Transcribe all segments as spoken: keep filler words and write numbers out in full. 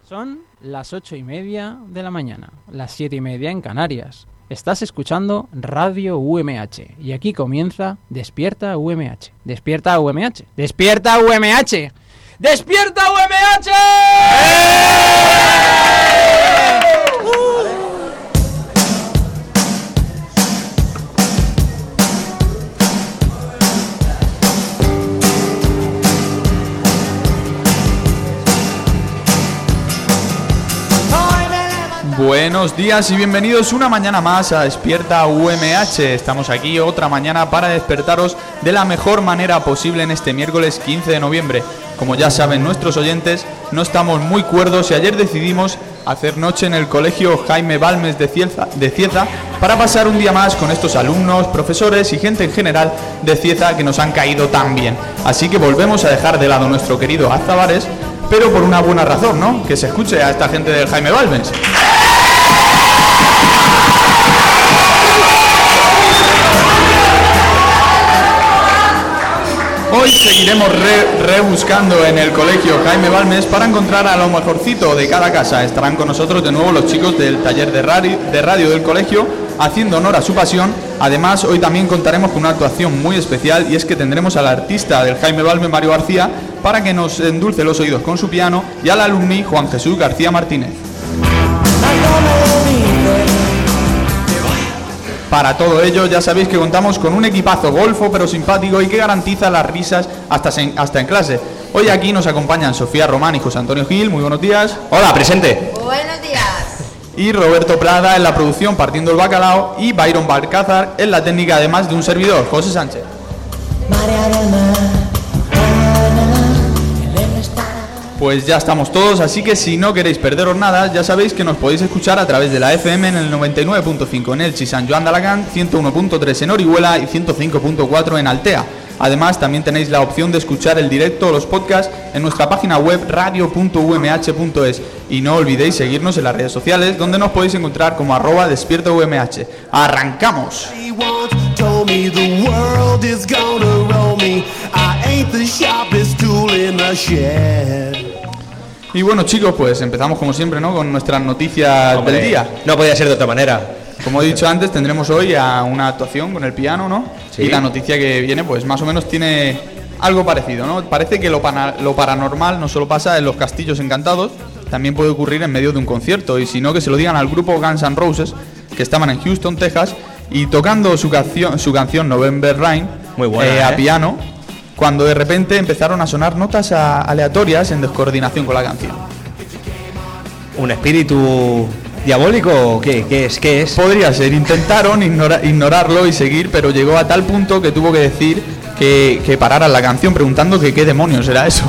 Son las ocho y media de la mañana, las siete y media en Canarias. Estás escuchando Radio U M H y aquí comienza Despierta U M H. Despierta U M H. Despierta U M H. Despierta U M H. ¡Eh! ¡Uh! Buenos días y bienvenidos una mañana más a Despierta U M H. Estamos aquí otra mañana para despertaros de la mejor manera posible en este miércoles quince de noviembre. Como ya saben nuestros oyentes, no estamos muy cuerdos y ayer decidimos hacer noche en el colegio Jaime Balmes de Cieza, de Cieza para pasar un día más con estos alumnos, profesores y gente en general de Cieza que nos han caído tan bien. Así que volvemos a dejar de lado nuestro querido Azabares, pero por una buena razón, ¿no? Que se escuche a esta gente del Jaime Balmes. Hoy seguiremos re, rebuscando en el colegio Jaime Balmes para encontrar a lo mejorcito de cada casa. Estarán con nosotros de nuevo los chicos del taller de radio, de radio del colegio, haciendo honor a su pasión. Además, hoy también contaremos con una actuación muy especial y es que tendremos al artista del Jaime Balmes, Mario García, para que nos endulce los oídos con su piano, y al alumni Juan Jesús García Martínez. Para todo ello ya sabéis que contamos con un equipazo golfo pero simpático y que garantiza las risas hasta en, hasta en clase. Hoy aquí nos acompañan Sofía Román y José Antonio Gil. Muy buenos días. Hola, presente. Buenos días. Y Roberto Prada en la producción partiendo el bacalao y Byron Balcázar en la técnica, además de un servidor, José Sánchez. Pues ya estamos todos, así que si no queréis perderos nada, ya sabéis que nos podéis escuchar a través de la F M en el noventa y nueve punto cinco en Elche y San Joan de Alacant, ciento uno punto tres en Orihuela y ciento cinco punto cuatro en Altea. Además, también tenéis la opción de escuchar el directo o los podcasts en nuestra página web radio punto u m h punto es. Y no olvidéis seguirnos en las redes sociales, donde nos podéis encontrar como arroba despierta U M H. ¡Arrancamos! Y bueno, chicos, pues empezamos como siempre, ¿no? Con nuestras noticias Hombre, del día. No podía ser de otra manera. Como he dicho antes, tendremos hoy a una actuación con el piano, ¿no? Sí. Y la noticia que viene, pues más o menos tiene algo parecido, ¿no? Parece que lo, pana- lo paranormal no solo pasa en los castillos encantados, también puede ocurrir en medio de un concierto. Y si no, que se lo digan al grupo Guns N' Roses, que estaban en Houston, Texas, y tocando su canción, su canción November Rain, Muy buena, eh, ¿eh? a piano, cuando de repente empezaron a sonar notas a- aleatorias en descoordinación con la canción. ¿Un espíritu diabólico o qué? ¿Qué es? ¿Qué es? Podría ser. Intentaron ignora- ignorarlo y seguir, pero llegó a tal punto que tuvo que decir que, que pararan la canción, preguntando que qué demonios era eso.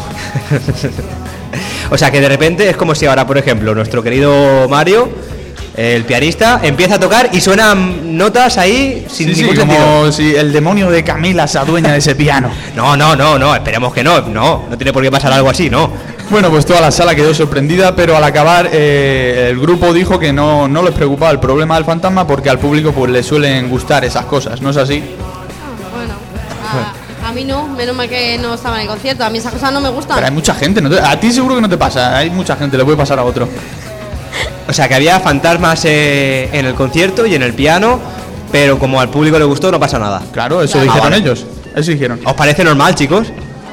O sea, que de repente es como si ahora, por ejemplo, nuestro querido Mario, el pianista, empieza a tocar y suenan notas ahí sin Sí, ningún sí, sentido. como si el demonio de Camila se adueña de ese piano. No, no, no, no, esperemos que no, no, no tiene por qué pasar algo así, no. Bueno, pues toda la sala quedó sorprendida, pero al acabar eh, el grupo dijo que no, no les preocupaba el problema del fantasma porque al público pues le suelen gustar esas cosas, ¿no es así? Bueno, a, a mí no, menos mal que no estaba en el concierto, a mí esas cosas no me gustan. Pero hay mucha gente, ¿no te- a ti seguro que no te pasa, hay mucha gente, le puede pasar a otro. O sea, que había fantasmas eh, en el concierto y en el piano, pero como al público le gustó, no pasa nada. Claro, eso Claro. dijeron Ah, vale. ellos, eso dijeron. ¿Os parece normal, chicos?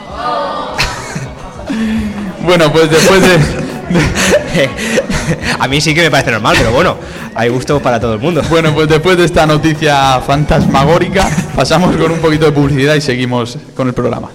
Bueno, pues después de... de- A mí sí que me parece normal, pero bueno, hay gustos para todo el mundo. Bueno, pues después de esta noticia fantasmagórica, pasamos con un poquito de publicidad y seguimos con el programa.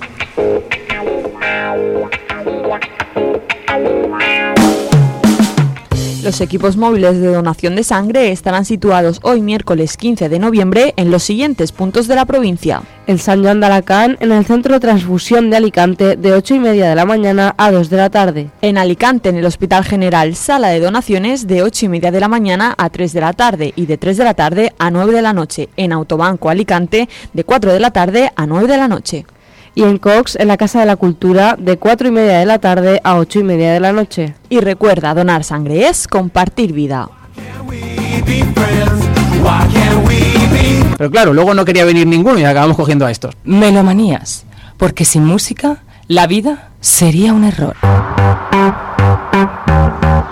Los equipos móviles de donación de sangre estarán situados hoy miércoles quince de noviembre en los siguientes puntos de la provincia. El San Joan de Alacant en el Centro de Transfusión de Alicante de ocho y media de la mañana a dos de la tarde. En Alicante, en el Hospital General, sala de donaciones de ocho y media de la mañana a tres de la tarde y de tres de la tarde a nueve de la noche. En Autobanco Alicante, de cuatro de la tarde a nueve de la noche. Y en Cox, en la Casa de la Cultura, de cuatro y media de la tarde a ocho y media de la noche. Y recuerda, donar sangre es compartir vida. Pero claro, luego no quería venir ninguno y acabamos cogiendo a estos. Melomanías, porque sin música la vida sería un error.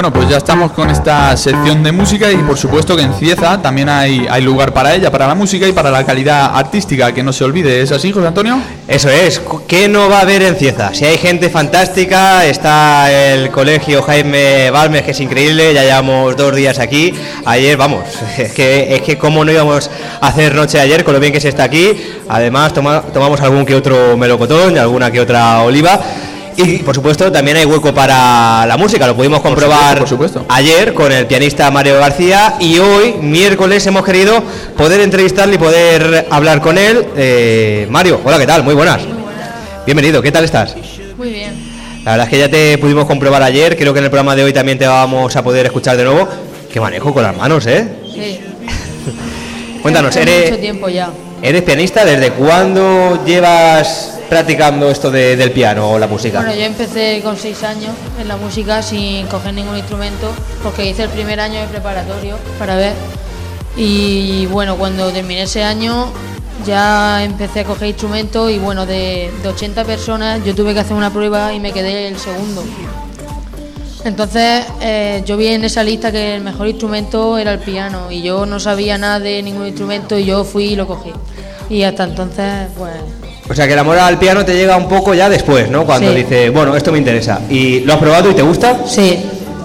Bueno, pues ya estamos con esta sección de música y por supuesto que en Cieza también hay, hay lugar para ella, para la música y para la calidad artística, que no se olvide. ¿Es así, José Antonio? Eso es. ¿Qué no va a haber en Cieza? Si hay gente fantástica, está el colegio Jaime Balmes, que es increíble, ya llevamos dos días aquí. Ayer, vamos, es que, es que cómo no íbamos a hacer noche ayer con lo bien que se está aquí. Además, toma, tomamos algún que otro melocotón y alguna que otra oliva. Y por supuesto también hay hueco para la música, lo pudimos comprobar por supuesto, por supuesto. ayer con el pianista Mario García, y hoy, miércoles, hemos querido poder entrevistarle y poder hablar con él. eh, Mario, hola, ¿qué tal? Muy buenas. Bienvenido, ¿qué tal estás? Muy bien. La verdad es que ya te pudimos comprobar ayer, creo que en el programa de hoy también te vamos a poder escuchar de nuevo. Qué manejo con las manos, ¿eh? Sí. Cuéntanos, Hace eres, mucho tiempo ya. ¿eres pianista? ¿Desde cuándo llevas practicando esto de, del piano o la música? Bueno, yo empecé con seis años en la música sin coger ningún instrumento, porque hice el primer año de preparatorio para ver. Y bueno, cuando terminé ese año ya empecé a coger instrumentos y bueno, de, de ochenta personas yo tuve que hacer una prueba y me quedé el segundo. Entonces eh, yo vi en esa lista que el mejor instrumento era el piano y yo no sabía nada de ningún instrumento y yo fui y lo cogí. Y hasta entonces, pues... O sea que el amor al piano te llega un poco ya después, ¿no? Cuando Sí. dices, bueno, esto me interesa. ¿Y lo has probado y te gusta? Sí.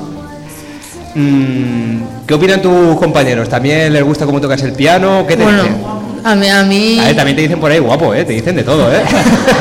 Mm, ¿Qué opinan tus compañeros? ¿También les gusta cómo tocas el piano? ¿Qué te Bueno, dicen? a mí... A mí... A ver, también te dicen por ahí guapo, ¿eh? Te dicen de todo, ¿eh?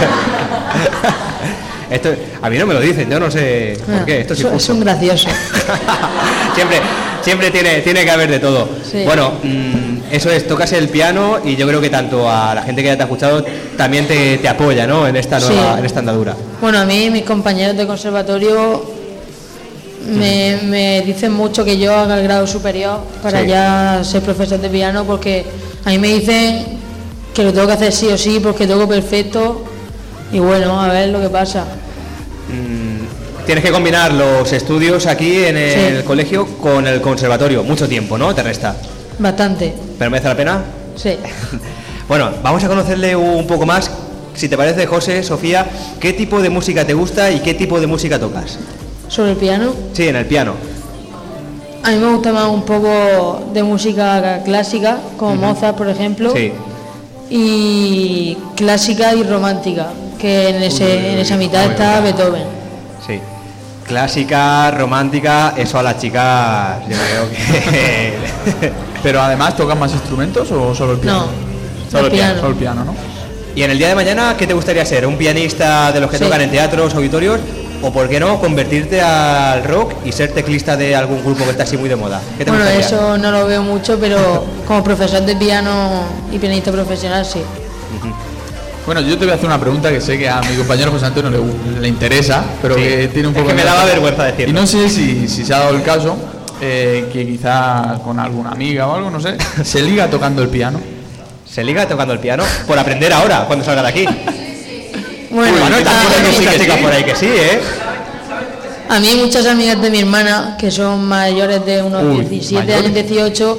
Esto, a mí no me lo dicen, yo no sé por qué. Esto sí es un gracioso. siempre siempre tiene, tiene que haber de todo. Sí. Bueno, mmm, eso es, tocas el piano y yo creo que tanto a la gente que ya te ha escuchado también te, te apoya, ¿no? En esta nueva, Sí. en esta andadura. Bueno, a mí mis compañeros de conservatorio me, me dicen mucho que yo haga el grado superior para Sí. ya ser profesor de piano, porque a mí me dicen que lo tengo que hacer sí o sí porque toco perfecto y bueno, a ver lo que pasa. Mm, tienes que combinar los estudios aquí en el Sí. colegio con el conservatorio. Mucho tiempo, ¿no? Te resta. Bastante, ¿Pero merece la pena? sí. Bueno, vamos a conocerle un poco más. Si te parece, José, Sofía, ¿qué tipo de música te gusta y qué tipo de música tocas? Sobre el piano, Sí, en el piano. a mí me gusta más un poco de música clásica, como Mozart, por ejemplo. Sí. Y clásica y romántica, que en, ese, en esa mitad está Beethoven. Sí. Clásica, romántica, eso a las chicas yo creo que... Pero además, ¿tocan más instrumentos o solo el piano? No, Solo el el piano. piano. Solo el piano, ¿no? Y en el día de mañana, ¿qué te gustaría ser? ¿Un pianista de los que Sí. tocan en teatros, auditorios? ¿O por qué no convertirte al rock y ser teclista de algún grupo que está así muy de moda? ¿Qué te Bueno, gustaría? eso no lo veo mucho, pero como profesor de piano y pianista profesional, sí. Bueno, yo te voy a hacer una pregunta que sé que a mi compañero José Antonio le, le interesa, pero Sí. que tiene un Es poco... que me de- daba vergüenza decirlo. Y no sé si, si se ha dado el caso, eh, que quizá con alguna amiga o algo, no sé, se liga tocando el piano. ¿Se liga tocando el piano? Por aprender ahora, cuando salga de aquí. Bueno, Bueno, y también hay a, muchas chicas por ahí que sí, ¿eh? a mí muchas amigas de mi hermana, que son mayores de unos Uy, diecisiete mayores. años, dieciocho,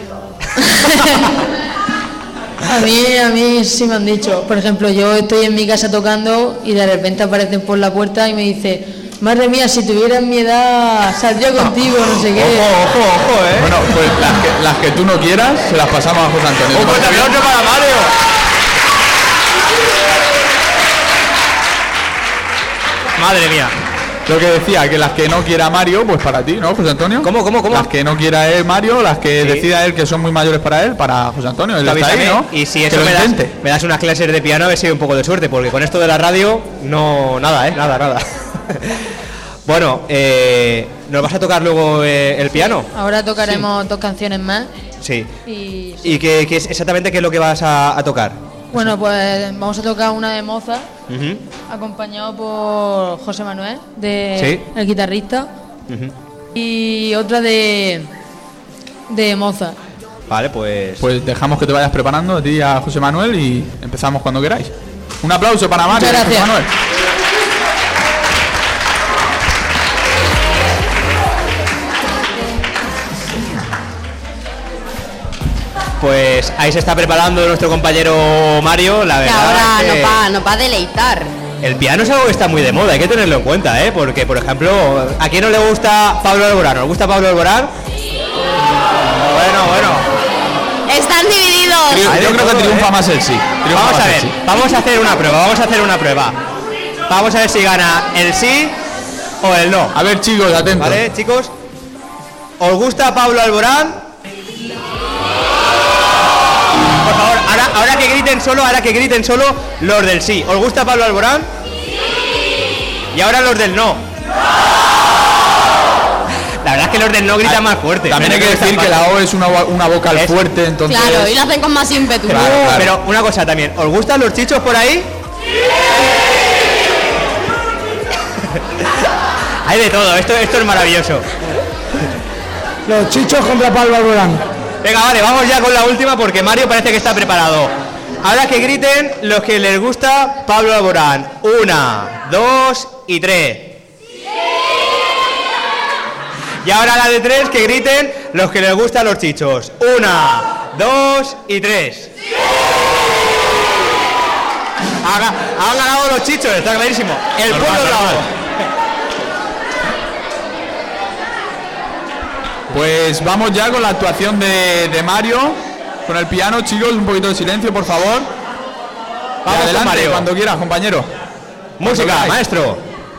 a mí, a mí sí me han dicho, por ejemplo, yo estoy en mi casa tocando y de repente aparecen por la puerta y me dice, madre mía, si tuvieras mi edad, saldría contigo, no sé qué. Ojo, ojo, ojo, ¿eh? Bueno, pues las que, las que tú no quieras, se las pasamos a José Antonio. Un fuerte aplauso para Mario. Madre mía. Lo que decía, que las que no quiera Mario, pues para ti, ¿no, José Antonio? ¿Cómo, cómo, cómo? Las que no quiera él, Mario, las que Sí. decida él que son muy mayores para él, para José Antonio. Él Tú está ahí, avísame, ¿no? y si Que eso lo me das, intente. me das unas clases de piano, a ver si hay un poco de suerte, porque con esto de la radio, no, nada, ¿eh? Nada, nada. Bueno, eh, ¿nos vas a tocar luego eh, el piano? Ahora tocaremos dos canciones más Sí. y ¿Y qué, qué es exactamente qué es lo que vas a, a tocar? bueno, pues vamos a tocar una de Mozart, Ujú, acompañado por José Manuel, de Sí. el guitarrista, ujú. y otra de de Mozart. Vale, pues... Pues dejamos que te vayas preparando a ti y a José Manuel y empezamos cuando queráis. Un aplauso para Mario y Muchas José gracias. Manuel. Pues ahí se está preparando nuestro compañero Mario, la Que verdad. ahora es que- nos va, nos va a deleitar. El piano es algo que está muy de moda, hay que tenerlo en cuenta, ¿eh? Porque, por ejemplo, ¿a quién no le gusta Pablo Alborán? ¿Os gusta Pablo Alborán? Bueno, bueno. Están divididos. Yo, yo creo que triunfa ¿eh? más el sí. Triunfa Vamos más a ver, el sí. vamos a hacer una prueba, vamos a hacer una prueba. Vamos a ver si gana el sí o el no. A ver, chicos, atentos. ¿Vale, chicos? ¿Os gusta Pablo Alborán? Por favor, ahora, ahora que griten solo, ahora que griten solo los del sí. ¿Os gusta Pablo Alborán? Y ahora los del no. La verdad es que los del no gritan más fuerte. También hay que decir que la O es una, una vocal Es- fuerte, entonces... Claro, y lo hacen con más ímpetu. Claro, claro. Pero una cosa también, ¿os gustan los chichos por ahí? Hay de todo, esto, esto es maravilloso. Los chichos contra Pablo Alborán. Venga, vale, vamos ya con la última porque Mario parece que está preparado. Ahora que griten los que les gusta Pablo Alborán. Una, dos y tres. Y ahora la de tres, que griten los que les gustan los chichos. Una, dos y tres. Ha, han ganado los chichos, está clarísimo. El Normal, pueblo normal. bravo. Pues vamos ya con la actuación de, de Mario, con el piano, chicos, un poquito de silencio, por favor. Vamos con Adelante, Mario. cuando quieras, compañero. Música, Cuando queráis. maestro.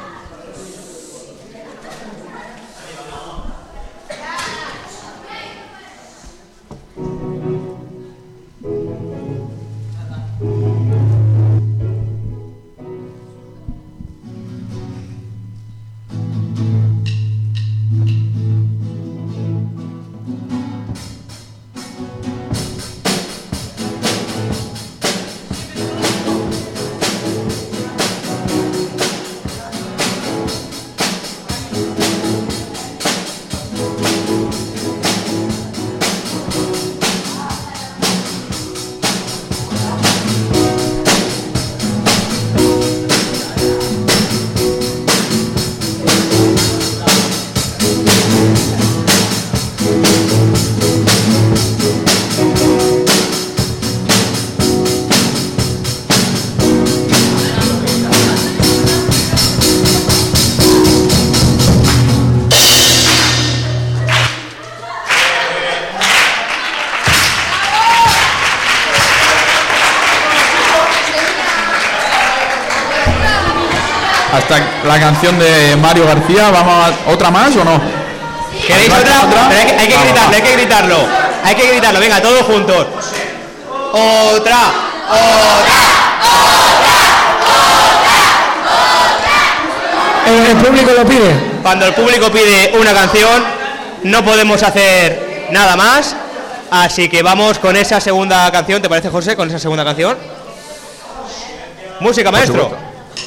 Hasta la canción de Mario García, ¿vamos a otra más o no? ¿Queréis ¿Otra, otra? otra? Pero hay que, hay que Vamos, gritarlo, va. hay que gritarlo. Hay que gritarlo, venga, todos juntos. Otra, otra. El, el público lo pide. Cuando el público pide una canción, no podemos hacer nada más. Así que vamos con esa segunda canción, ¿te parece, José? Con esa segunda canción. Música, maestro. supuesto.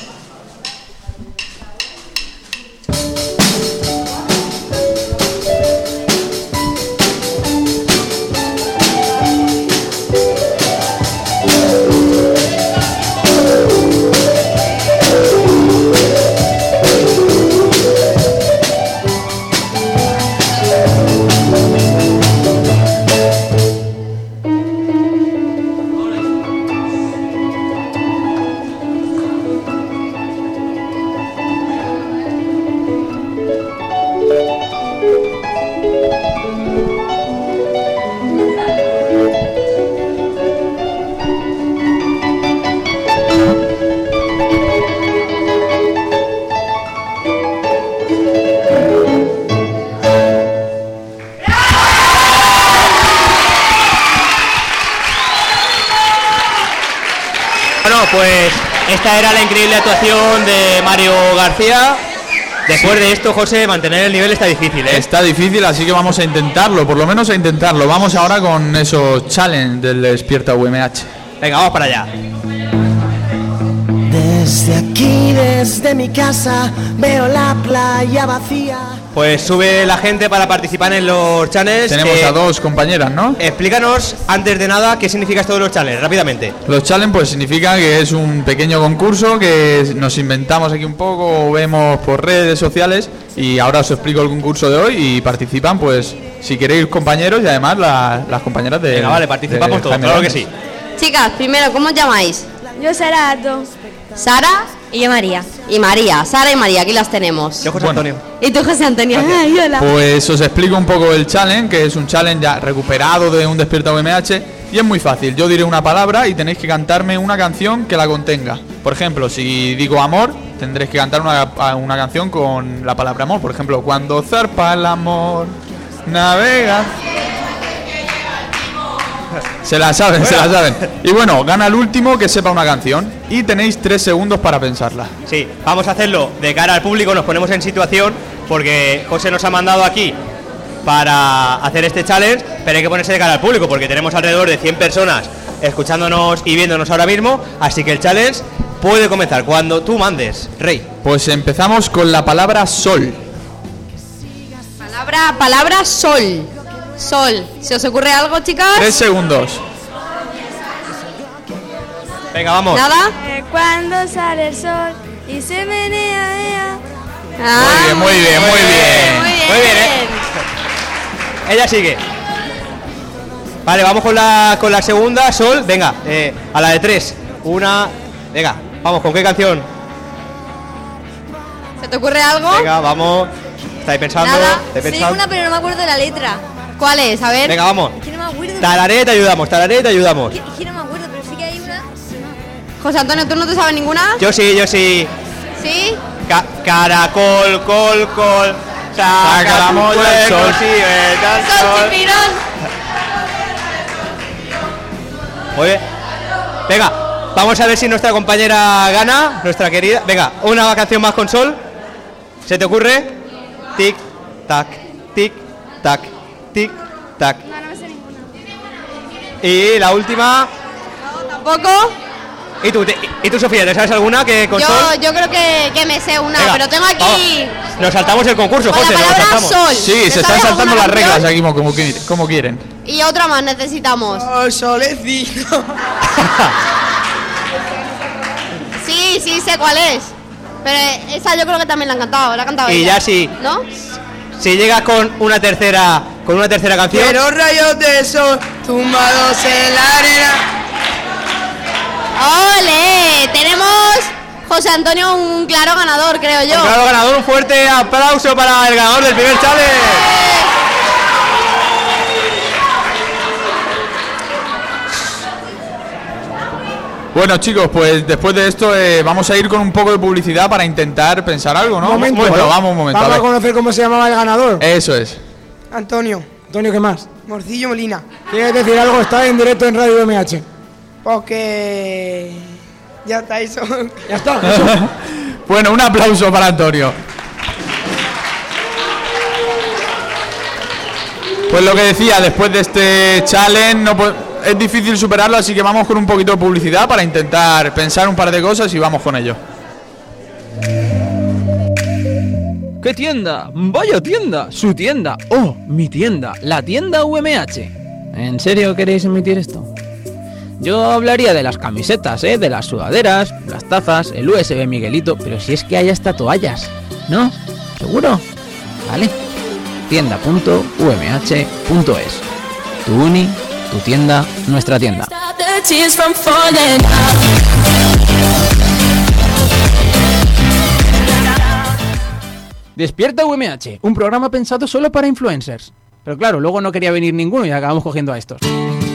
Bueno, pues esta era la increíble actuación de Mario García. Después de esto, José, mantener el nivel está difícil, ¿eh? Está difícil, así que vamos a intentarlo, por lo menos a intentarlo. Vamos ahora con esos challenge del Despierta U M H. Venga, vamos para allá. Desde aquí, desde mi casa, veo la playa vacía. Pues sube la gente para participar en los channels. Tenemos que- a dos compañeras, ¿no? Explícanos, antes de nada, qué significa esto de los channels, rápidamente. Los challenge pues significa que es un pequeño concurso que nos inventamos aquí un poco o vemos por redes sociales, y ahora os explico el concurso de hoy y participan pues si queréis compañeros y además la- las compañeras de... Venga, vale, participamos de todos, Jaime claro que Balmes. sí. Chicas, primero, ¿cómo os llamáis? Yo Sara Alto. ¿Sara? Y yo María. Y María, Sara y María, aquí las tenemos. Yo José Bueno. Antonio. Y tú José Antonio. Ay, hola. Pues os explico un poco el challenge, que es un challenge ya recuperado de un Despierta U M H, y es muy fácil. Yo diré una palabra y tenéis que cantarme una canción que la contenga. Por ejemplo, si digo amor, tendréis que cantar una, una canción con la palabra amor. Por ejemplo, cuando zarpa el amor, navega. Se la saben, se la saben. Y bueno, gana el último que sepa una canción. Y tenéis tres segundos para pensarla. Sí, vamos a hacerlo de cara al público, nos ponemos en situación, porque José nos ha mandado aquí para hacer este challenge, pero hay que ponerse de cara al público, porque tenemos alrededor de cien personas escuchándonos y viéndonos ahora mismo, así que el challenge puede comenzar cuando tú mandes, Rey. Pues empezamos con la palabra sol. Palabra, palabra sol. Sol. ¿Se os ocurre algo, chicas? Tres segundos. Venga, vamos. ¿Nada? Eh, cuando sale el sol y se menea, ea. Ah, Muy bien, muy bien, muy bien. Muy bien. Muy bien, ¿eh? Ella sigue. Vale, vamos con la con la segunda, Sol. Venga, eh, a la de tres. Una. Venga, vamos, ¿con qué canción? ¿Se te ocurre algo? Venga, vamos. ¿Estáis pensando? Nada. ¿Estáis Sé pensando? una, pero no me acuerdo de la letra. ¿Cuál es? A ver. Venga, vamos. Es que no me acuerdo. Tararé, te ayudamos, tararé, te ayudamos. Es que no me acuerdo, pero sí que hay una. José Antonio, ¿tú no te sabes ninguna? Yo sí, yo sí. ¿Sí? Ca- caracol, col, col. Saca la molla del sol. Sí, vete al Sol sol. Chipirón. Muy bien. Venga, vamos a ver si nuestra compañera gana, nuestra querida. Venga, una canción más con Sol. ¿Se te ocurre? Tic, tac, tic, tac, tic, tac. No, no me sé ninguna. Y la última. ¿Tampoco? ¿Y tú, te- y tú Sofía, te sabes alguna que con Yo, Sol? yo creo que, que me sé una, Venga, pero tengo aquí. vamos. Nos saltamos el concurso, Con José, la nos lo palabra saltamos. sol. Sí, ¿Te se están sabes saltando alguna las reglas canción? aquí como, como, como quieren. Y otra más necesitamos. Oh, solecito. Sí, sí, sé cuál es. Pero esa yo creo que también la han cantado, la ha cantado Y ella. ya sí. ¿No? Si llegas con una tercera, con una tercera canción. Quiero rayos de sol tumbados en la arena. ¡Ole! Tenemos, José Antonio, un claro ganador, creo yo. Claro, ganador, un fuerte aplauso para el ganador del primer challenge. Bueno, chicos, pues después de esto eh, vamos a ir con un poco de publicidad para intentar pensar algo, ¿no? Un momento, Bueno, ¿eh? vamos un momento. Vamos a a ver. conocer cómo se llamaba el ganador. Eso es. Antonio. Antonio, ¿qué más? Morcillo Molina. ¿Quieres decir algo? Está en directo en Radio M H. Porque... Ya está eso. Ya está. Eso. Bueno, un aplauso para Antonio. Pues lo que decía, después de este challenge no po- es difícil superarlo, así que vamos con un poquito de publicidad para intentar pensar un par de cosas y vamos con ello. ¿Qué tienda? ¡Vaya tienda! ¡Su tienda! ¡Oh, mi tienda! ¡La tienda U M H! ¿En serio queréis emitir esto? Yo hablaría de las camisetas, ¿eh? De las sudaderas, las tazas, el U S B Miguelito, pero si es que hay hasta toallas, ¿no? ¿Seguro? Vale. tienda punto u m h punto es. Tu uni, tu tienda, nuestra tienda. Despierta U M H, un programa pensado solo para influencers. Pero claro, luego no quería venir ninguno y acabamos cogiendo a estos.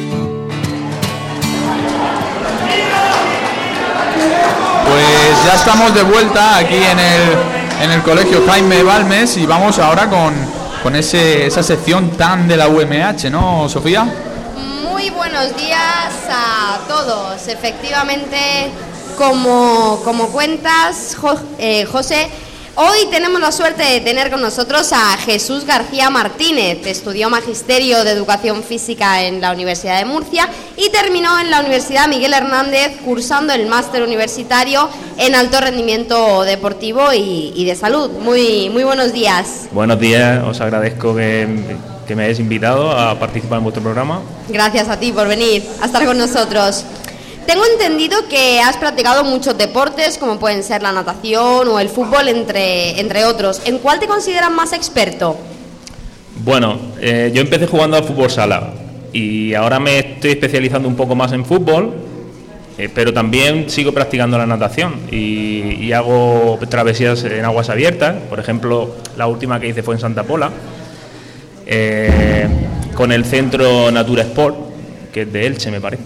Pues ya estamos de vuelta aquí en el, en el colegio Jaime Balmes y vamos ahora con, con ese, esa sección tan de la U M H, ¿no, Sofía? Muy buenos días a todos. Efectivamente, como, como cuentas, Jo- eh, José, hoy tenemos la suerte de tener con nosotros a Jesús García Martínez. Estudió Magisterio de Educación Física en la Universidad de Murcia y terminó en la Universidad Miguel Hernández cursando el máster universitario en alto rendimiento deportivo y, y de salud. Muy, muy buenos días. Buenos días, os agradezco que, que me hayáis invitado a participar en vuestro programa. Gracias a ti por venir a estar con nosotros. Tengo entendido que has practicado muchos deportes, como pueden ser la natación o el fútbol, entre, entre otros. ¿En cuál te consideras más experto? Bueno, eh, yo empecé jugando al fútbol sala y ahora me estoy especializando un poco más en fútbol eh, pero también sigo practicando la natación y, y hago travesías en aguas abiertas. Por ejemplo, la última que hice fue en Santa Pola, eh, con el centro Natura Sport, que es de Elche, me parece.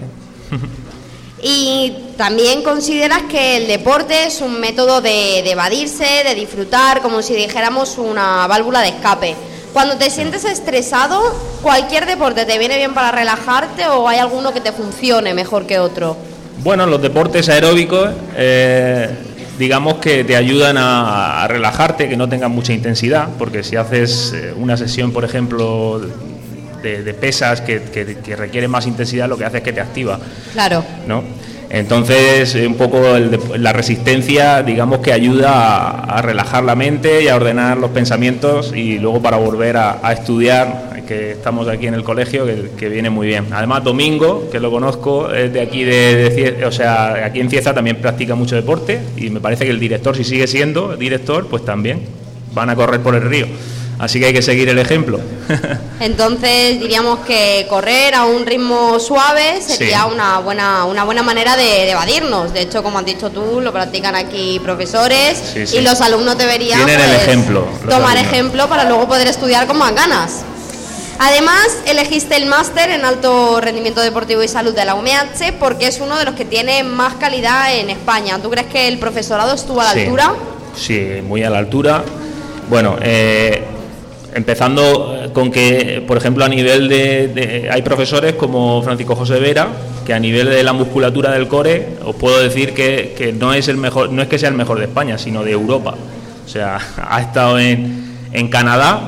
Y también consideras que el deporte es un método de, de evadirse, de disfrutar, como si dijéramos una válvula de escape. Cuando te sientes estresado, ¿cualquier deporte te viene bien para relajarte o hay alguno que te funcione mejor que otro? Bueno, los deportes aeróbicos, eh, digamos que te ayudan a, a relajarte, que no tengan mucha intensidad, porque si haces una sesión, por ejemplo, de, de pesas que, que, que requieren más intensidad, lo que hace es que te activa. Claro. ¿No? Entonces, un poco el, la resistencia, digamos que ayuda a, a relajar la mente y a ordenar los pensamientos, y luego para volver a, a estudiar, que estamos aquí en el colegio, que, que viene muy bien. Además, Domingo, que lo conozco, es de aquí, de, de, o sea, aquí en Cieza también practica mucho deporte, y me parece que el director, si sigue siendo director, pues también van a correr por el río. Así que hay que seguir el ejemplo. Entonces diríamos que correr a un ritmo suave sería sí. una buena una buena manera de, de evadirnos. De hecho, como has dicho tú, lo practican aquí profesores, sí, sí. y los alumnos deberían Tienen pues, el ejemplo, tomar alumnos. ejemplo para luego poder estudiar con más ganas. Además, elegiste el máster en alto rendimiento deportivo y salud de la U M H porque es uno de los que tiene más calidad en España. ¿Tú crees que el profesorado estuvo a la sí. altura? Sí, muy a la altura. Bueno, eh, empezando con que, por ejemplo, a nivel de, de... hay profesores como Francisco José Vera, que a nivel de la musculatura del core, os puedo decir que, que no es el mejor, no es que sea el mejor de España, sino de Europa. O sea, ha estado en, en Canadá,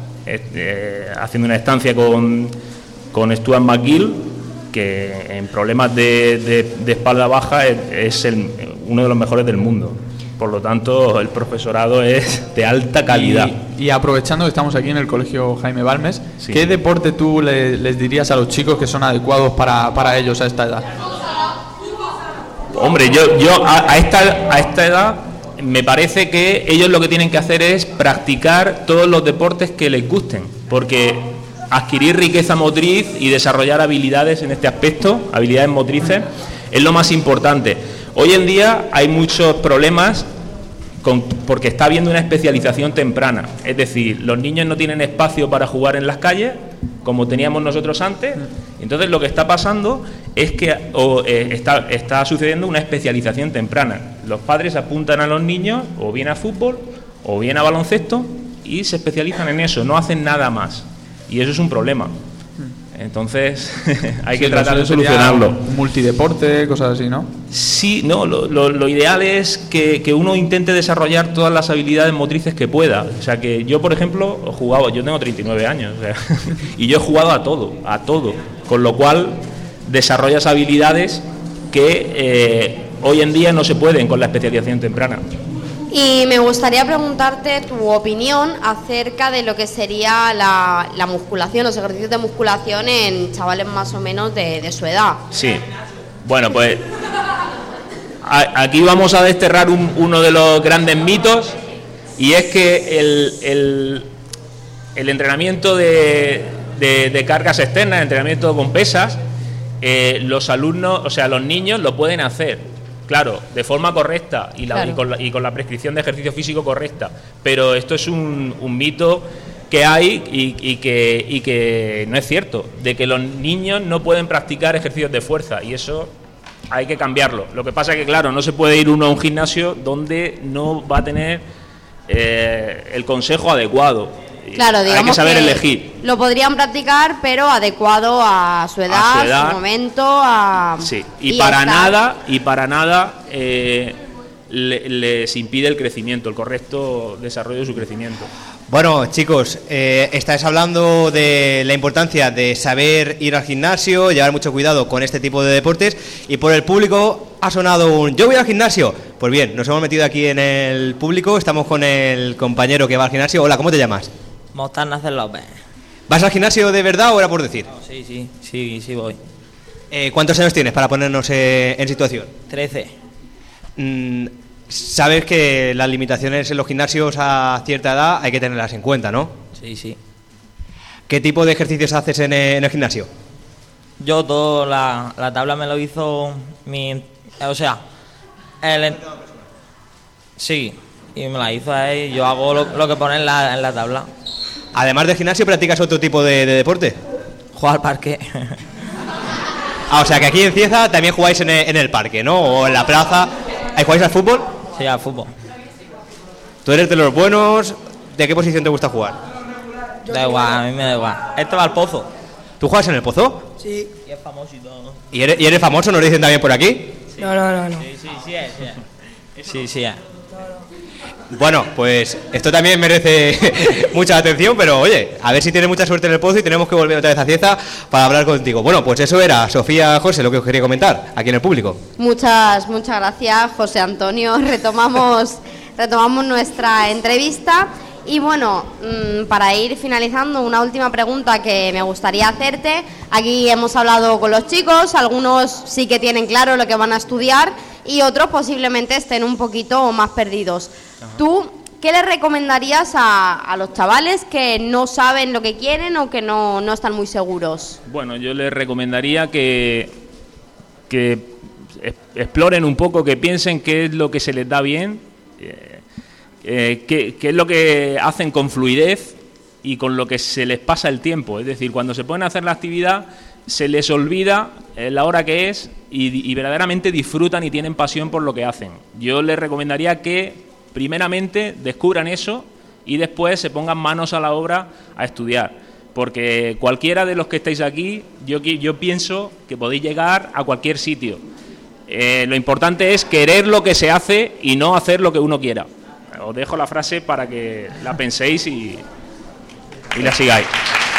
eh, haciendo una estancia con, con Stuart McGill, que en problemas de, de, de espalda baja es, es el, uno de los mejores del mundo. Por lo tanto, el profesorado es de alta calidad. Y, y aprovechando que estamos aquí en el Colegio Jaime Balmes, sí. ¿qué deporte tú le, les dirías a los chicos que son adecuados para, para ellos a esta edad? Hombre, yo, yo a, a, esta, a esta edad me parece que ellos lo que tienen que hacer es practicar todos los deportes que les gusten, porque adquirir riqueza motriz y desarrollar habilidades en este aspecto, habilidades motrices, es lo más importante. Hoy en día hay muchos problemas con, porque está habiendo una especialización temprana. Es decir, los niños no tienen espacio para jugar en las calles, como teníamos nosotros antes. Entonces lo que está pasando es que o, eh, está, está sucediendo una especialización temprana. Los padres apuntan a los niños o bien a fútbol o bien a baloncesto y se especializan en eso, no hacen nada más. Y eso es un problema. Entonces hay sí, que tratar de solucionarlo. Multideporte, cosas así, ¿no? Sí, no, lo, lo, lo ideal es que, que uno intente desarrollar todas las habilidades motrices que pueda. O sea, que yo, por ejemplo, he jugado, yo tengo treinta y nueve años, o sea, y yo he jugado a todo, a todo. Con lo cual desarrollas habilidades que eh, hoy en día no se pueden con la especialización temprana. Y me gustaría preguntarte tu opinión acerca de lo que sería la, la musculación, los ejercicios de musculación en chavales más o menos de, de su edad. Sí, bueno, pues a, aquí vamos a desterrar un, uno de los grandes mitos, y es que el, el, el entrenamiento de, de, de cargas externas, el entrenamiento con pesas, eh, los alumnos, o sea, los niños lo pueden hacer. Claro, de forma correcta y, la, claro. y, con la, y con la prescripción de ejercicio físico correcta, pero esto es un, un mito que hay y, y, que, y que no es cierto, de que los niños no pueden practicar ejercicios de fuerza, y eso hay que cambiarlo. Lo que pasa es que, claro, no se puede ir uno a un gimnasio donde no va a tener eh, el consejo adecuado. Claro, digamos hay que saber que elegir. Lo podrían practicar, pero adecuado a su edad, a su, edad, su momento, a... Sí, y, y para nada, y para nada eh, le, les impide el crecimiento, el correcto desarrollo de su crecimiento. Bueno, chicos, eh, estáis hablando de la importancia de saber ir al gimnasio, llevar mucho cuidado con este tipo de deportes, y por el público ha sonado un "yo voy al gimnasio". Pues bien, nos hemos metido aquí en el público, estamos con el compañero que va al gimnasio. Hola, ¿cómo te llamas? Mostar Nacer López. ¿Vas al gimnasio de verdad o era por decir? No, sí, sí, sí, sí voy. Eh, ¿Cuántos años tienes para ponernos eh, en situación? Trece. Mm, sabes que las limitaciones en los gimnasios a cierta edad hay que tenerlas en cuenta, ¿no? Sí, sí. ¿Qué tipo de ejercicios haces en, en el gimnasio? Yo todo, la, la tabla me lo hizo mi, O sea, el... en- Sí, y me la hizo ahí, yo hago lo, lo que pone en la, en la tabla. Además de gimnasio, ¿practicas otro tipo de, de deporte? Jugar al parque. Ah, o sea que aquí en Cieza también jugáis en el, en el parque, ¿no? O en la plaza. ¿Ahí jugáis al fútbol? Sí, al fútbol. ¿Tú eres de los buenos? ¿De qué posición te gusta jugar? Da igual, a mí me da igual. Este va al pozo. ¿Tú juegas en el pozo? Sí. Y es famoso y todo. ¿Y eres, y eres famoso? ¿Nos dicen también por aquí? No, no, no, no. Sí, sí, sí es, sí es. Sí, sí es. Bueno, pues esto también merece mucha atención, pero oye, a ver si tienes mucha suerte en el pozo y tenemos que volver otra vez a Cieza para hablar contigo. Bueno, pues eso era, Sofía, José, lo que os quería comentar aquí en el público. Muchas, muchas gracias, José Antonio. Retomamos, retomamos nuestra entrevista. Y bueno, mmm, para ir finalizando, una última pregunta que me gustaría hacerte. Aquí hemos hablado con los chicos, algunos sí que tienen claro lo que van a estudiar y otros posiblemente estén un poquito más perdidos. Ajá. ¿Tú qué les recomendarías a, a los chavales que no saben lo que quieren o que no, no están muy seguros? Bueno, yo les recomendaría que, que exploren un poco, que piensen qué es lo que se les da bien, eh, eh, qué, qué es lo que hacen con fluidez y con lo que se les pasa el tiempo. Es decir, cuando se ponen a hacer la actividad se les olvida eh, la hora que es y, y verdaderamente disfrutan y tienen pasión por lo que hacen. Yo les recomendaría que primeramente descubran eso y después se pongan manos a la obra a estudiar, porque cualquiera de los que estáis aquí, yo, yo pienso que podéis llegar a cualquier sitio. Eh, lo importante es querer lo que se hace y no hacer lo que uno quiera. Os dejo la frase para que la penséis y, y la sigáis.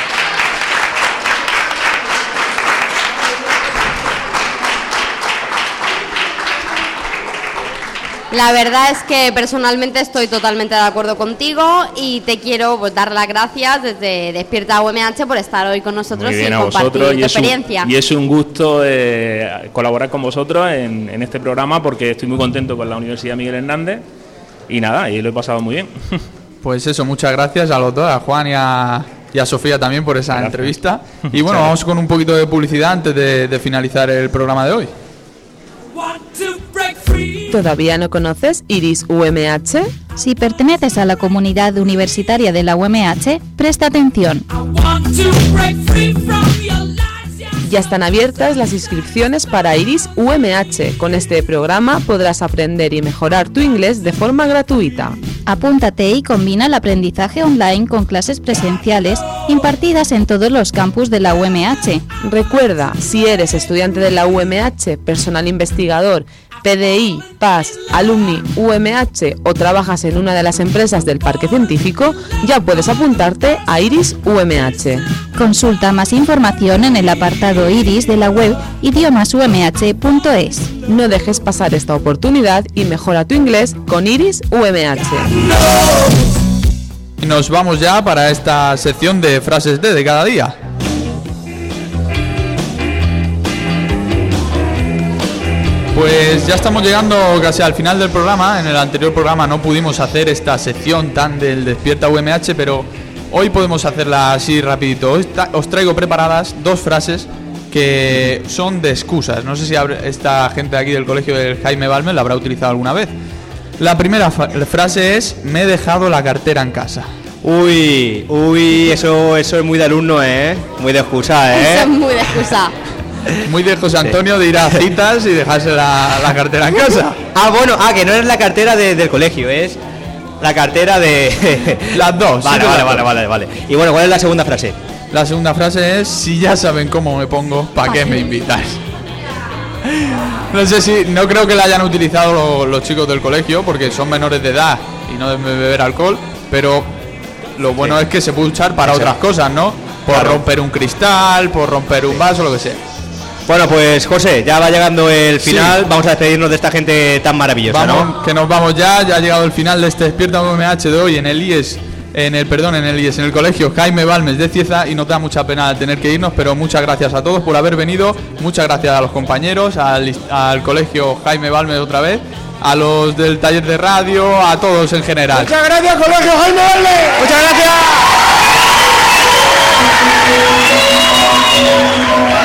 La verdad es que personalmente estoy totalmente de acuerdo contigo y te quiero pues, dar las gracias desde Despierta U M H por estar hoy con nosotros y compartir tu y experiencia. Un, y es un gusto eh, colaborar con vosotros en, en este programa porque estoy muy contento con la Universidad Miguel Hernández y nada, y lo he pasado muy bien. Pues eso, muchas gracias a los dos, a Juan y a, y a Sofía también por esa gracias. entrevista. Y bueno, vamos con un poquito de publicidad antes de, de finalizar el programa de hoy. ¿Todavía no conoces Iris U M H? Si perteneces a la comunidad universitaria de la U M H, presta atención. Ya están abiertas las inscripciones para Iris U M H. Con este programa podrás aprender y mejorar tu inglés de forma gratuita. Apúntate y combina el aprendizaje online con clases presenciales impartidas en todos los campus de la U M H. Recuerda, si eres estudiante de la U M H, personal investigador, P D I, P A S, alumni U M H o trabajas en una de las empresas del parque científico, ya puedes apuntarte a Iris U M H. Consulta más información en el apartado Iris de la web idiomas u m h punto es. No dejes pasar esta oportunidad y mejora tu inglés con Iris U M H. Y nos vamos ya para esta sección de frases de, de cada día. Pues ya estamos llegando casi al final del programa. En el anterior programa no pudimos hacer esta sección tan del Despierta U M H, pero hoy podemos hacerla así rapidito. Hoy os traigo preparadas dos frases que son de excusas. No sé si esta gente de aquí del colegio del Jaime Balmes la habrá utilizado alguna vez. La primera frase es: me he dejado la cartera en casa. Uy, uy, eso, eso es muy de alumno, ¿eh? Muy de excusa, ¿eh? Eso es muy de excusa. Muy de José Antonio de ir a citas y dejarse la, la cartera en casa. Ah, bueno, ah, que no es la cartera de, del colegio, es la cartera de... Las dos. Vale, sí, vale, vale, vale, vale. Y bueno, ¿cuál es la segunda frase? La segunda frase es: si ya saben cómo me pongo, ¿para qué me invitas? No sé si, no creo que la hayan utilizado los, los chicos del colegio porque son menores de edad y no deben beber alcohol, pero lo bueno sí. es que se puede usar para Eso. otras cosas, ¿no? Por claro. romper un cristal, por romper un vaso, lo que sea. Bueno, pues José, ya va llegando el final, sí. vamos a despedirnos de esta gente tan maravillosa, vamos, ¿no? Que nos vamos ya, ya ha llegado el final de este Despierta U M H de hoy en el I E S, en el perdón, en el I E S, en el colegio Jaime Balmes de Cieza, y nos da mucha pena tener que irnos, pero muchas gracias a todos por haber venido, muchas gracias a los compañeros, al, al colegio Jaime Balmes otra vez, a los del taller de radio, a todos en general. Muchas gracias, colegio Jaime Balmes. Muchas gracias.